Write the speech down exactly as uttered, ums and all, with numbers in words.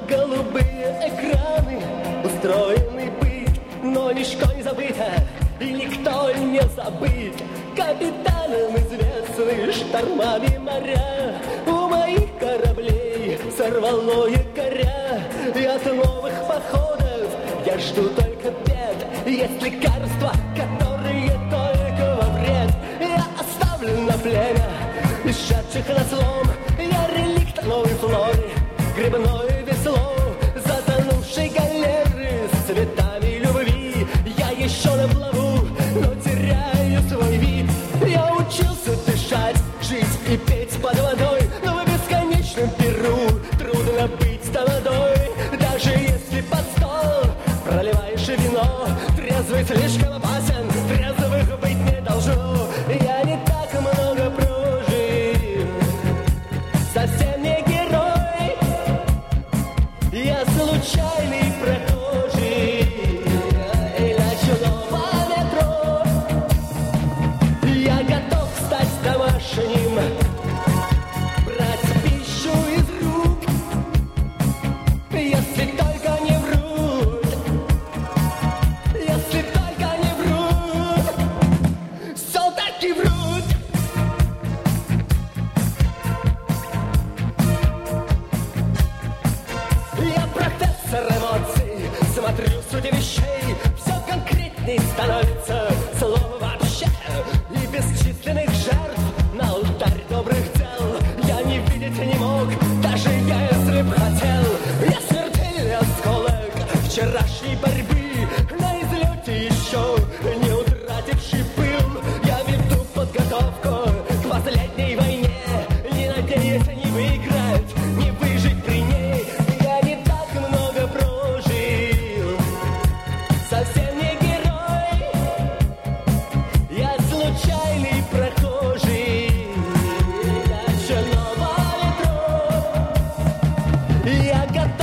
голубые экраны. Устроенный быт, но ничто не забыто, и никто не забыт. Капитаном известны штормами моря. У моих кораблей сорвало якоря, и от новых походов я жду только бед. Есть лекарства, которые только во вред. Я оставлен на племя исчадших на слом. Я реликт новой флоры, грибное весло затонувшей галеры с цветами любви. Я еще на плаву, но теряю свой вид. Я учился дышать, жить и петь под водой, но в бесконечном Перу трудно быть тамадой. Даже если под стол проливаешь вино, трезвый слишком опасен, трезвых быть не должно. Я не так много прожил, совсем не герой. Я случайный прохожий, и начало по метро. Я готов стать домашним, брать пищу из рук, если только не врут, если только не врут, солдаты врут. Я профессор эмоций, смотрю суть вещей, все конкретней становится слово вообще. И бесчисленных жертв на алтарь добрых дел я не видеть не мог, даже если б хотел. Я смертельный осколок вчерашней борьбы, на излете еще не утративший пыл. Я веду подготовку к последней войне, не надеясь не выиграть, не выжить при ней. Я не так много прожил, совсем не герой. Я случайный прохожий, начало метро. Я готов